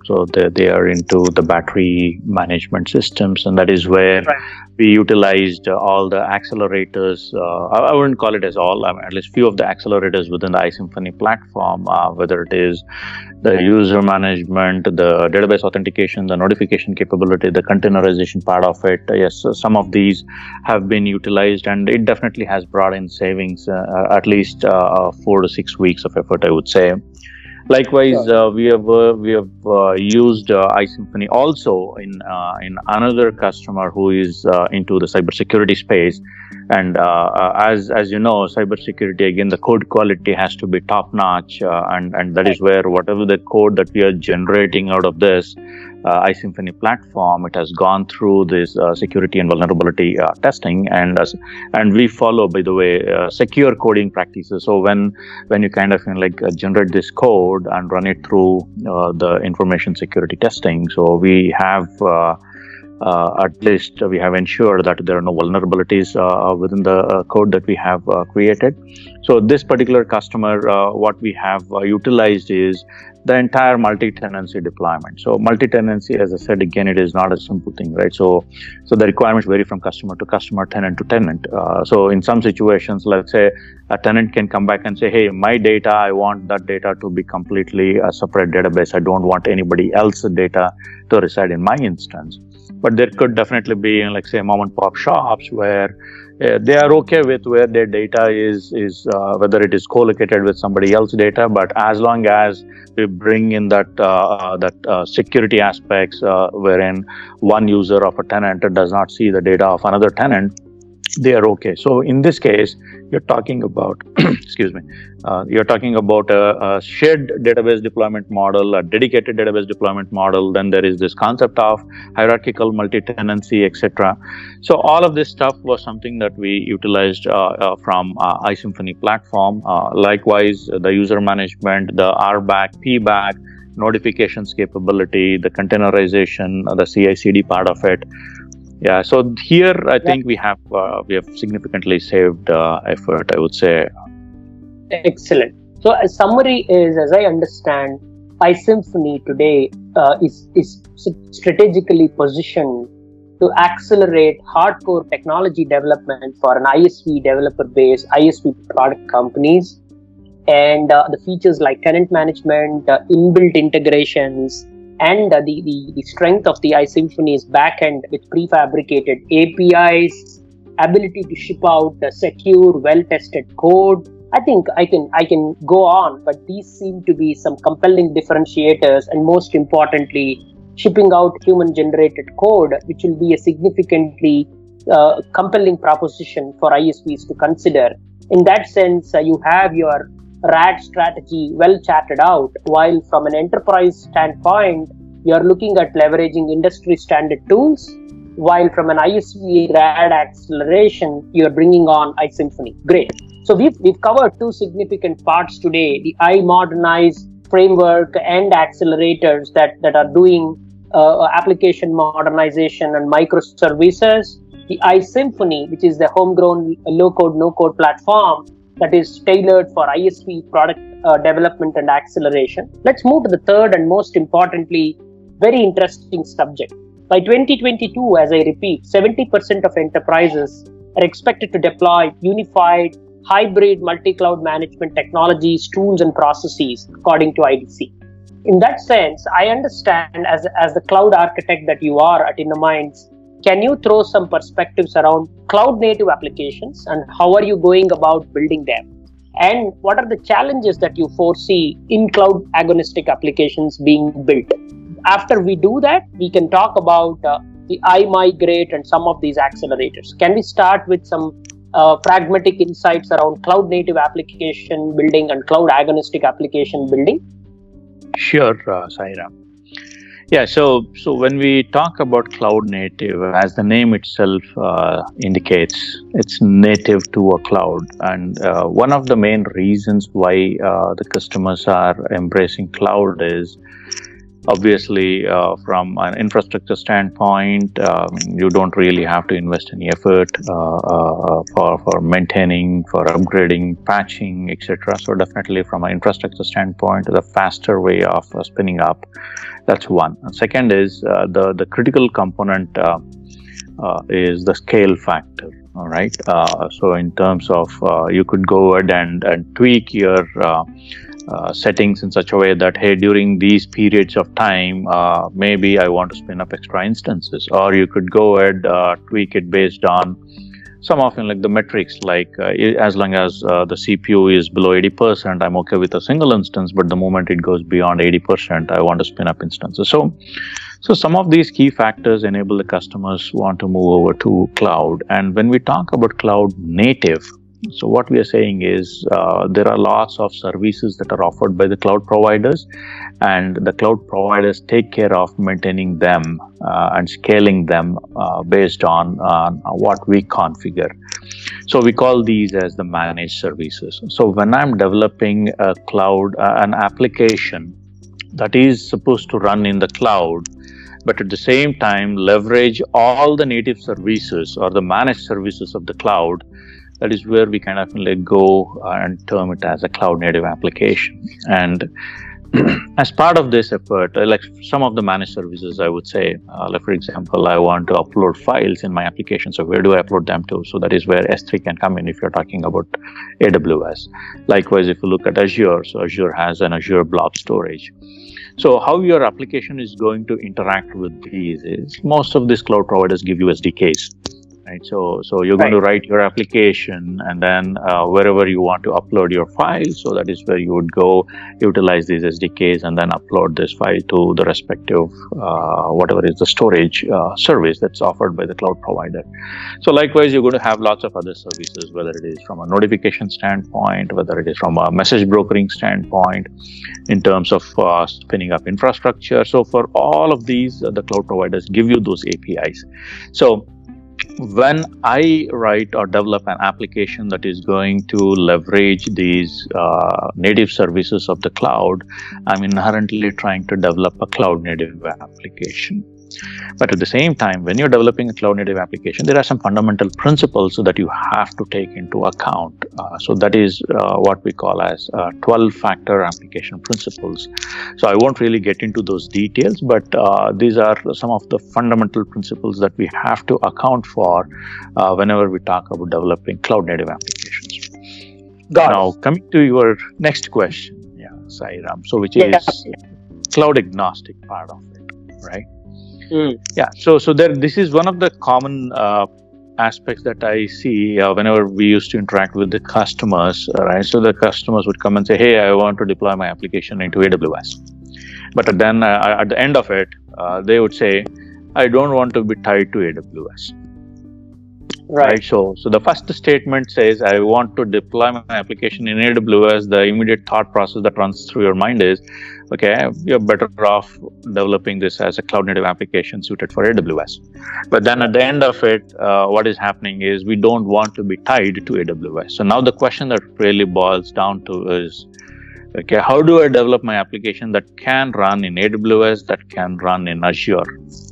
So they, they are into the battery management systems, and that is where Right. we utilized uh, all the accelerators. Uh, I, I wouldn't call it as all, I mean, at least few of the accelerators within the iSymphony platform, uh, whether it is the user management, the database authentication, the notification capability, the containerization part of it. Yes, so some of these have been utilized, and it definitely has brought in savings, uh, at least uh, four to six weeks of effort, I would say. Likewise, Sure. uh, we have uh, we have uh, used uh, iSymphony also in uh, in another customer who is uh, into the cybersecurity space, and uh, uh, as as you know, cybersecurity, again, the code quality has to be top notch, uh, and and that is where whatever the code that we are generating out of this uh, iSymphony platform, it has gone through this uh, security and vulnerability uh, testing, and uh, and we follow, by the way, uh, secure coding practices. So when when you kind of you know, like uh, generate this code and run it through uh, the information security testing, so we have uh, uh, at least we have ensured that there are no vulnerabilities uh, within the uh, code that we have uh, created. So this particular customer, uh, what we have uh, utilized is the entire multi-tenancy deployment. So multi-tenancy, as I said, again, it is not a simple thing, right? So, so the requirements vary from customer to customer, tenant to tenant. Uh, so in some situations, let's say a tenant can come back and say, hey, my data, I want that data to be completely a separate database. I don't want anybody else's data to reside in my instance. But there could definitely be, like, say, mom and pop shops where uh, they are okay with where their data is, is uh, whether it is co-located with somebody else's data, but as long as we bring in that uh, that uh, security aspects, uh, wherein one user of a tenant does not see the data of another tenant, they are okay. So in this case, you're talking about, excuse me, uh, you're talking about a, a shared database deployment model, a dedicated database deployment model. Then there is this concept of hierarchical multi-tenancy, et cetera. So all of this stuff was something that we utilized uh, uh, from uh, iSymphony platform. Uh, likewise, the user management, the R BAC, P BAC, notifications capability, the containerization, uh, the C I C D part of it. Yeah, so here I think we have uh, we have significantly saved uh, effort, I would say. Excellent. So a summary is, as I understand, iSymphony today uh, is is strategically positioned to accelerate hardcore technology development for an I S V developer-based I S V product companies, and uh, the features like tenant management, uh, inbuilt integrations, and uh, the, the, the strength of the iSymphony's backend with prefabricated A P Is, ability to ship out uh, secure, well-tested code. I think I can I can go on, but these seem to be some compelling differentiators, and most importantly, shipping out human-generated code, which will be a significantly uh, compelling proposition for I S Vs to consider. In that sense, uh, you have your R A D strategy well charted out, while from an enterprise standpoint, you're looking at leveraging industry standard tools, while from an I S V R A D acceleration, you're bringing on iSymphony. Great. So we've, we've covered two significant parts today, the iModernize framework and accelerators that, that are doing uh, application modernization and microservices, the iSymphony, which is the homegrown low-code, no-code platform that is tailored for I S V product uh, development and acceleration. Let's move to the third and most importantly, very interesting subject. By twenty twenty-two, as I repeat, seventy percent of enterprises are expected to deploy unified hybrid multi-cloud management technologies, tools, and processes, according to I D C. In that sense, I understand as, as the cloud architect that you are at InnoMinds, can you throw some perspectives around cloud native applications and how are you going about building them? And what are the challenges that you foresee in cloud agnostic applications being built? After we do that, we can talk about uh, the iMigrate and some of these accelerators. Can we start with some uh, pragmatic insights around cloud native application building and cloud agnostic application building? Sure, uh, Sairam. Yeah, so so when we talk about cloud native, as the name itself uh, indicates, it's native to a cloud. And uh, one of the main reasons why uh, the customers are embracing cloud is Obviously, uh, from an infrastructure standpoint, um, you don't really have to invest any effort uh, uh, for for maintaining, for upgrading, patching, et cetera. So definitely, from an infrastructure standpoint, the faster way of uh, spinning up. That's one. And second is uh, the the critical component uh, uh, is the scale factor. All right. Uh, so in terms of uh, you could go ahead and and tweak your uh, Uh, settings in such a way that, hey, during these periods of time, uh, maybe I want to spin up extra instances, or you could go ahead, uh, tweak it based on some often like the metrics, like uh, as long as uh, the C P U is below eighty percent, I'm okay with a single instance, but the moment it goes beyond eighty percent, I want to spin up instances. So, so some of these key factors enable the customers want to move over to cloud. And when we talk about cloud native, so what we are saying is uh, there are lots of services that are offered by the cloud providers, and the cloud providers take care of maintaining them uh, and scaling them uh, based on uh, what we configure. So we call these as the managed services. So when I'm developing a cloud, uh, an application that is supposed to run in the cloud, but at the same time leverage all the native services or the managed services of the cloud, that is where we kind of like go and term it as a cloud native application. And as part of this effort, like some of the managed services, I would say, uh, like for example, I want to upload files in my application. So where do I upload them to? So that is where S three can come in if you're talking about A W S. Likewise, if you look at Azure, so Azure has an Azure Blob Storage. So how your application is going to interact with these is most of these cloud providers give you S D Ks. Right. So, so you're right. going to write your application, and then uh, wherever you want to upload your file, so that is where you would go utilize these S D Ks and then upload this file to the respective uh, whatever is the storage uh, service that's offered by the cloud provider. So likewise, you're going to have lots of other services, whether it is from a notification standpoint, whether it is from a message brokering standpoint, in terms of uh, spinning up infrastructure. So for all of these, uh, the cloud providers give you those A P Is. So when I write or develop an application that is going to leverage these uh, native services of the cloud, I'm inherently trying to develop a cloud native application. But at the same time, when you're developing a cloud native application, there are some fundamental principles that you have to take into account. Uh, so that is uh, what we call as uh, twelve factor application principles. So I won't really get into those details, but uh, these are some of the fundamental principles that we have to account for uh, whenever we talk about developing cloud native applications. Got now, it. Coming to your next question, yeah, Sairam, so which yeah. is cloud agnostic part of it, right? Mm. Yeah, so so there. This is one of the common uh, aspects that I see uh, whenever we used to interact with the customers, right? So the customers would come and say, "Hey, I want to deploy my application into A W S," but then uh, at the end of it, uh, they would say, "I don't want to be tied to A W S." Right. right. So, so the first statement says, "I want to deploy my application in A W S." The immediate thought process that runs through your mind is, okay, you're better off developing this as a cloud native application suited for A W S. But then at the end of it, uh, what is happening is we don't want to be tied to A W S. So now the question that really boils down to is, okay, how do I develop my application that can run in A W S, that can run in Azure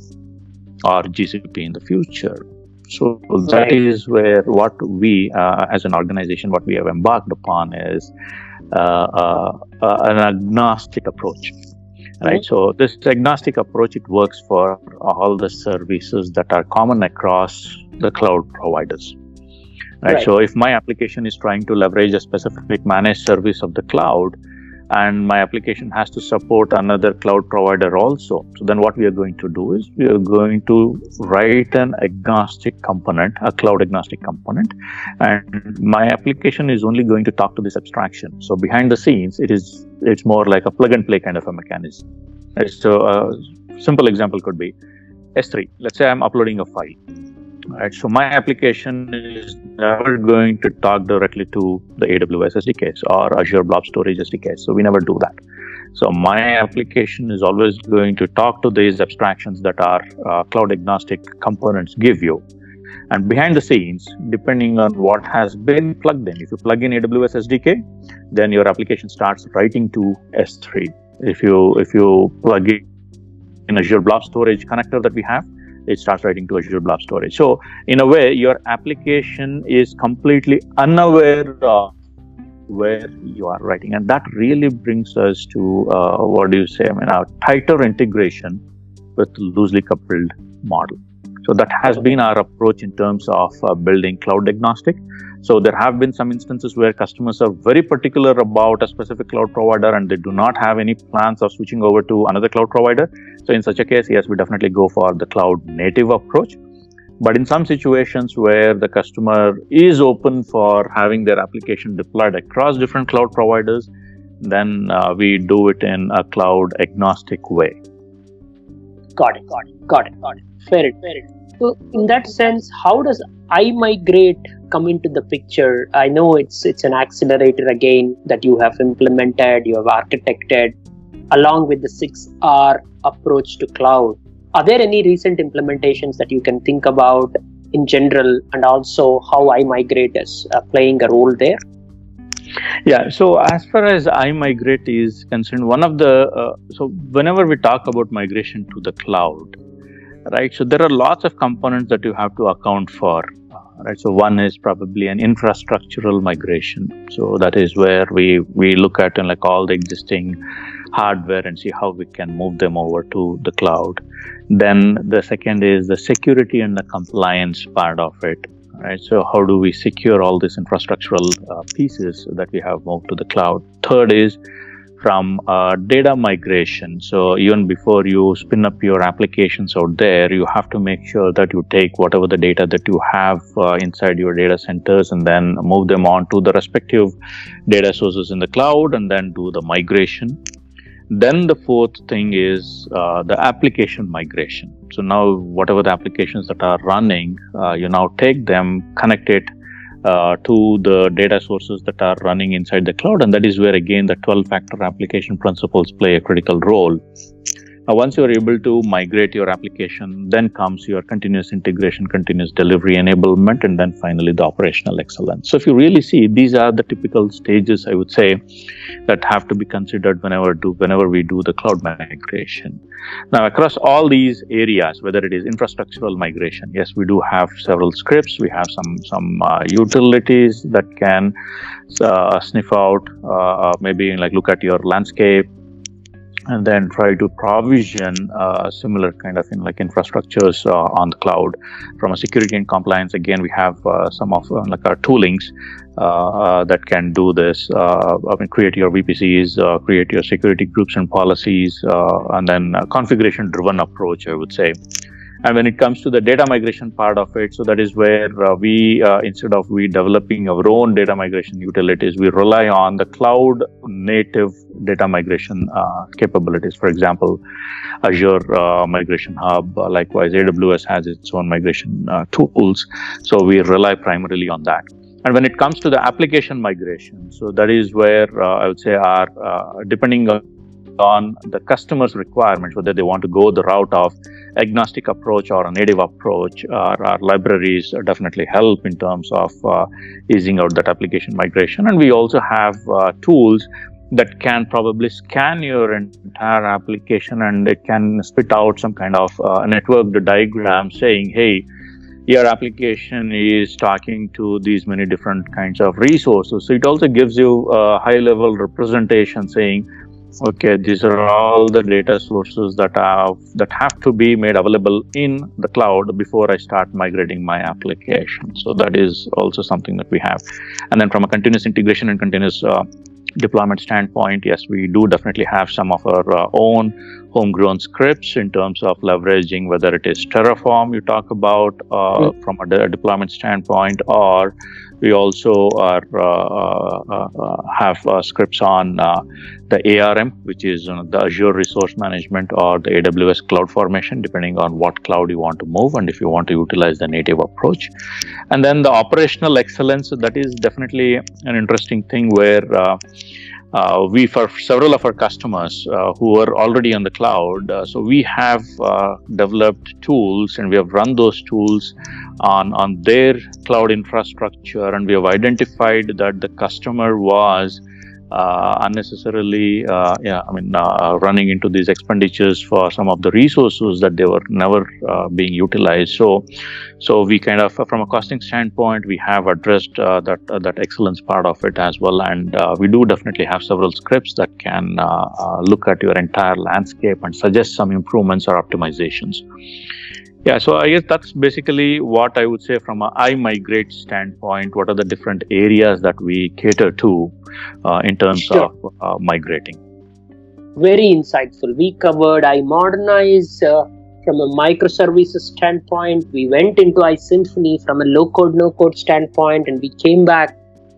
or G C P in the future? So that right. is where what we, uh, as an organization, what we have embarked upon is uh, uh, uh, an agnostic approach, right? Mm-hmm. So this agnostic approach, it works for all the services that are common across the cloud providers, right? right? So if my application is trying to leverage a specific managed service of the cloud, and my application has to support another cloud provider also, so then what we are going to do is we are going to write an agnostic component, a cloud agnostic component, and my application is only going to talk to this abstraction. So behind the scenes, it is it's more like a plug and play kind of a mechanism. So a simple example could be S three. Let's say I'm uploading a file. Right, so my application is never going to talk directly to the A W S S D Ks or Azure Blob Storage S D Ks. So we never do that. So my application is always going to talk to these abstractions that our uh, cloud agnostic components give you. And behind the scenes, depending on what has been plugged in, if you plug in A W S S D K, then your application starts writing to S three. If you if you plug in Azure Blob Storage connector that we have, it starts writing to Azure Blob Storage. So in a way, your application is completely unaware of where you are writing. And that really brings us to, uh, what do you say, I mean, a tighter integration with loosely coupled model. So that has been our approach in terms of uh, building cloud agnostic. So there have been some instances where customers are very particular about a specific cloud provider and they do not have any plans of switching over to another cloud provider. So in such a case, yes, we definitely go for the cloud native approach. But in some situations where the customer is open for having their application deployed across different cloud providers, then uh, we do it in a cloud agnostic way. Got it, got it, got it, got it. Fair it, fair it. So in that sense, how does iMigrate come into the picture? I know it's it's an accelerator again that you have implemented, you have architected, along with the six R approach to cloud. Are there any recent implementations that you can think about in general, and also how iMigrate is uh, playing a role there? Yeah, so as far as iMigrate is concerned, one of the, uh, so whenever we talk about migration to the cloud, right, so there are lots of components that you have to account for, uh, right? So one is probably an infrastructural migration. So that is where we, we look at uh, like all the existing hardware and see how we can move them over to the cloud. Then the second is the security and the compliance part of it. Right, so how do we secure all these infrastructural uh, pieces that we have moved to the cloud? Third is from uh, data migration. So even before you spin up your applications out there, you have to make sure that you take whatever the data that you have uh, inside your data centers and then move them on to the respective data sources in the cloud and then do the migration. Then the fourth thing is uh, the application migration. So now whatever the applications that are running, uh, you now take them, connect it uh, to the data sources that are running inside the cloud. And that is where again the twelve factor application principles play a critical role. Now, once you are able to migrate your application, then comes your continuous integration, continuous delivery enablement, and then finally the operational excellence. So if you really see, these are the typical stages, I would say, that have to be considered whenever do whenever we do the cloud migration. Now, across all these areas, whether it is infrastructural migration, yes, we do have several scripts. We have some some uh, utilities that can uh, sniff out, uh, maybe like look at your landscape, and then try to provision uh, similar kind of in like infrastructures uh, on the cloud. From a security and compliance, again, we have uh, some of uh, like our toolings uh, uh, that can do this. Uh, I mean, create your V P Cs, uh, create your security groups and policies, uh, and then a configuration-driven approach, I would say. And when it comes to the data migration part of it, so that is where uh, we, uh, instead of we developing our own data migration utilities, we rely on the cloud native data migration uh, capabilities. For example, Azure uh, Migration Hub, uh, likewise A W S has its own migration uh, tools. So we rely primarily on that. And when it comes to the application migration, so that is where uh, I would say our, uh, depending on on the customer's requirements, whether they want to go the route of agnostic approach or a native approach, uh, our libraries definitely help in terms of uh, easing out that application migration. And we also have uh, tools that can probably scan your entire application and it can spit out some kind of uh, networked diagram saying, hey, your application is talking to these many different kinds of resources. So it also gives you a high level representation saying, okay, these are all the data sources that have that have to be made available in the cloud before I start migrating my application. So that is also something that we have. And then from a continuous integration and continuous uh, deployment standpoint, yes, we do definitely have some of our uh, own homegrown scripts in terms of leveraging whether it is Terraform you talk about uh, mm. from a de deployment standpoint, or we also are uh, uh, uh, have uh, scripts on uh, the A R M, which is uh, the Azure Resource Management, or the A W S CloudFormation, depending on what cloud you want to move and if you want to utilize the native approach. And then the operational excellence, that is definitely an interesting thing where uh, Uh, we, for several of our customers uh, who are already on the cloud, uh, so we have uh, developed tools and we have run those tools on, on their cloud infrastructure, and we have identified that the customer was uh, unnecessarily, uh, yeah, I mean, uh, running into these expenditures for some of the resources that they were never uh, being utilized. So, so we kind of, from a costing standpoint, we have addressed uh, that uh, that excellence part of it as well, and uh, we do definitely have several scripts that can uh, uh, look at your entire landscape and suggest some improvements or optimizations. Yeah, so I guess that's basically what I would say from a iMigrate standpoint. What are the different areas that we cater to uh, in terms Sure. of uh, migrating? Very insightful. We covered iModernize uh, from a microservices standpoint. We went into iSymphony from a low-code, no-code standpoint, and we came back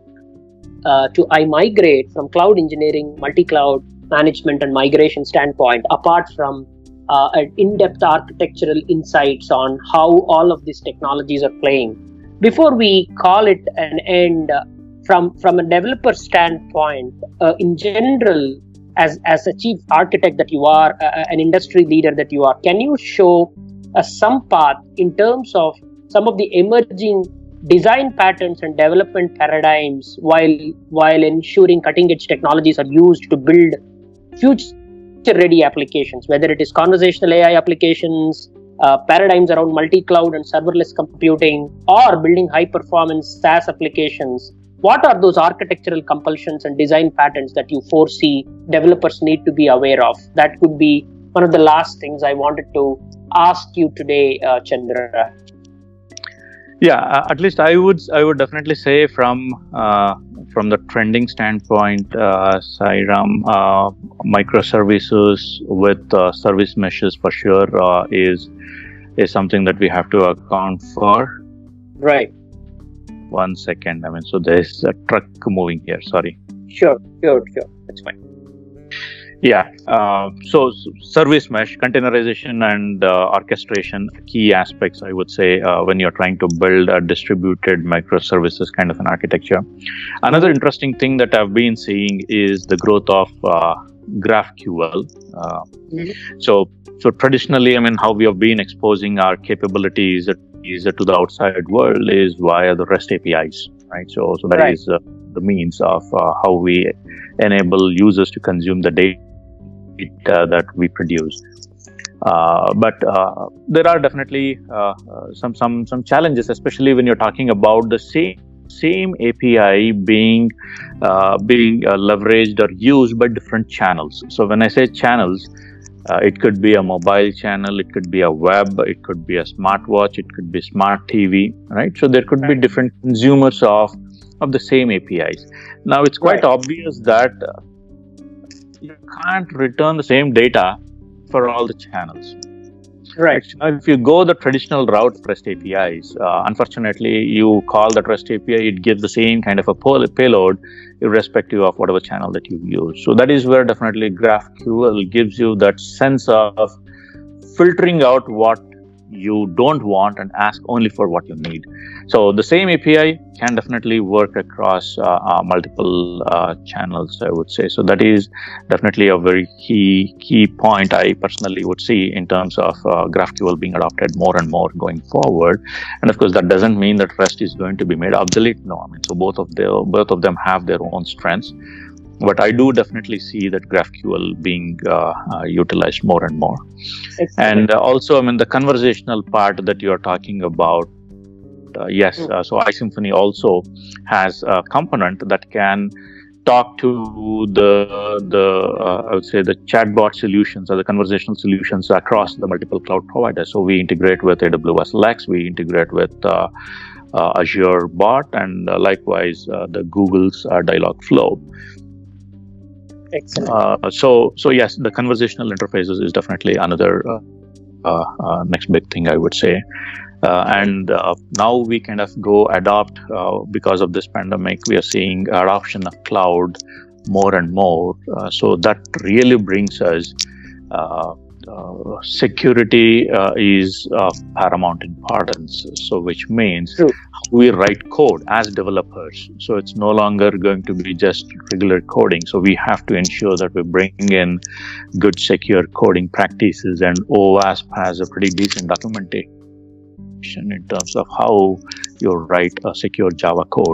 uh, to iMigrate from cloud engineering, multi-cloud management and migration standpoint, apart from uh, an in-depth architectural insights on how all of these technologies are playing. Before we call it an end, uh, from, from a developer standpoint, uh, in general, as, as a chief architect that you are, uh, an industry leader that you are, can you show uh, some path in terms of some of the emerging design patterns and development paradigms while, while ensuring cutting-edge technologies are used to build future-ready applications, whether it is conversational A I applications, uh, paradigms around multi-cloud and serverless computing, or building high-performance SaaS applications? What are those architectural compulsions and design patterns that you foresee developers need to be aware of? That could be one of the last things I wanted to ask you today, uh, Chandra. Yeah, uh, at least I would I would definitely say from uh, from the trending standpoint, uh, Sairam, uh, microservices with uh, service meshes for sure uh, is is something that we have to account for. Right. One second. I mean, so there's a truck moving here. Sorry. Sure, sure, sure. That's fine. Yeah. Uh, so, so service mesh, containerization, and uh, orchestration, key aspects, I would say, uh, when you're trying to build a distributed microservices kind of an architecture. Another interesting thing that I've been seeing is the growth of uh, GraphQL. Uh, mm-hmm. So, so traditionally, I mean, how we have been exposing our capabilities is to the outside world is via the REST A P Is, right? So, so that right. is uh, the means of uh, how we enable users to consume the data that we produce. Uh, but uh, there are definitely uh, uh, some some some challenges, especially when you're talking about the same same A P I being uh, being uh, leveraged or used by different channels. So when I say channels, Uh, it could be a mobile channel, it could be a web, it could be a smartwatch, it could be smart T V, right? So there could be different consumers of, of the same A P Is. Now it's quite right. obvious that uh, you can't return the same data for all the channels. Right. Now, if you go the traditional route of REST A P Is, uh, unfortunately, you call that REST A P I, it gives the same kind of a payload irrespective of whatever channel that you use. So that is where definitely GraphQL gives you that sense of filtering out what you don't want and ask only for what you need. So the same A P I can definitely work across uh, uh, multiple uh, channels, I would say. So that is definitely a very key key point I personally would see in terms of uh, GraphQL being adopted more and more going forward. And of course, that doesn't mean that REST is going to be made obsolete. No, I mean, so both of the both of them have their own strengths. But I do definitely see that GraphQL being uh, uh, utilized more and more. Excellent. And uh, also, I mean, the conversational part that you are talking about, uh, yes, uh, so iSymphony also has a component that can talk to the, the uh, I would say, the chatbot solutions or the conversational solutions across the multiple cloud providers. So we integrate with A W S Lex, we integrate with uh, uh, Azure Bot, and uh, likewise uh, the Google's uh, Dialogflow. Excellent. Uh, so, so yes, the conversational interfaces is definitely another uh, uh, uh, next big thing, I would say. Uh, and uh, now we kind of go adopt, uh, because of this pandemic, we are seeing adoption of cloud more and more. Uh, so that really brings us uh, uh, security uh, is of paramount importance. So which means True. we write code as developers. So it's no longer going to be just regular coding. So we have to ensure that we bring in good secure coding practices, and OWASP has a pretty decent documentation in terms of how you write a secure Java code.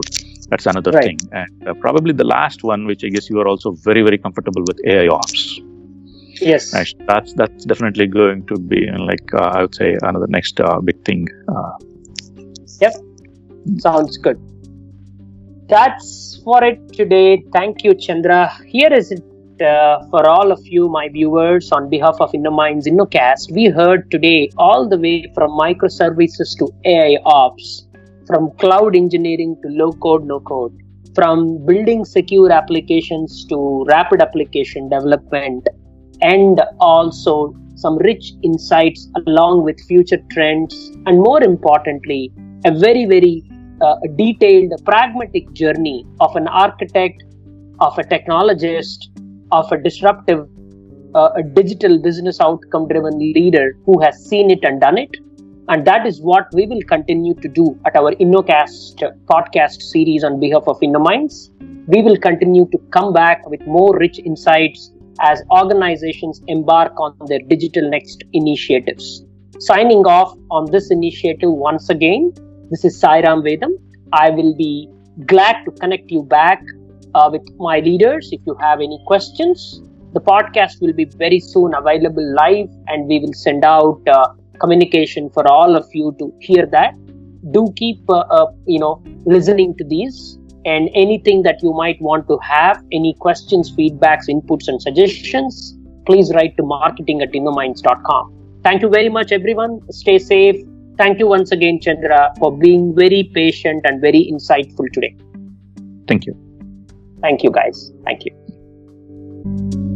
That's another Right. thing. And uh, probably the last one, which I guess you are also very, very comfortable with, A I Ops. Yes. Right. That's that's definitely going to be uh, like uh, I would say another next uh, big thing. Uh, Yep. Sounds good. That's for it today. Thank you, Chandra. Here is it uh, for all of you, my viewers, on behalf of InnoMinds InnoCast. We heard today all the way from microservices to A I Ops, from cloud engineering to low-code, no-code, from building secure applications to rapid application development, and also some rich insights along with future trends, and more importantly, a very, very uh, detailed, pragmatic journey of an architect, of a technologist, of a disruptive, uh, a digital business outcome-driven leader who has seen it and done it. And that is what we will continue to do at our InnoCast podcast series on behalf of InnoMinds. We will continue to come back with more rich insights as organizations embark on their digital next initiatives. Signing off on this initiative once again, this is Sairam Vedam. I will be glad to connect you back uh, with my leaders if you have any questions. The podcast will be very soon available live, and we will send out uh, communication for all of you to hear that. Do keep uh, uh, you know listening to these, and anything that you might want to have, any questions, feedbacks, inputs and suggestions, please write to marketing at innominds dot com. Thank you very much, everyone. Stay safe. Thank you once again, Chandra, for being very patient and very insightful today. Thank you. Thank you, guys. Thank you.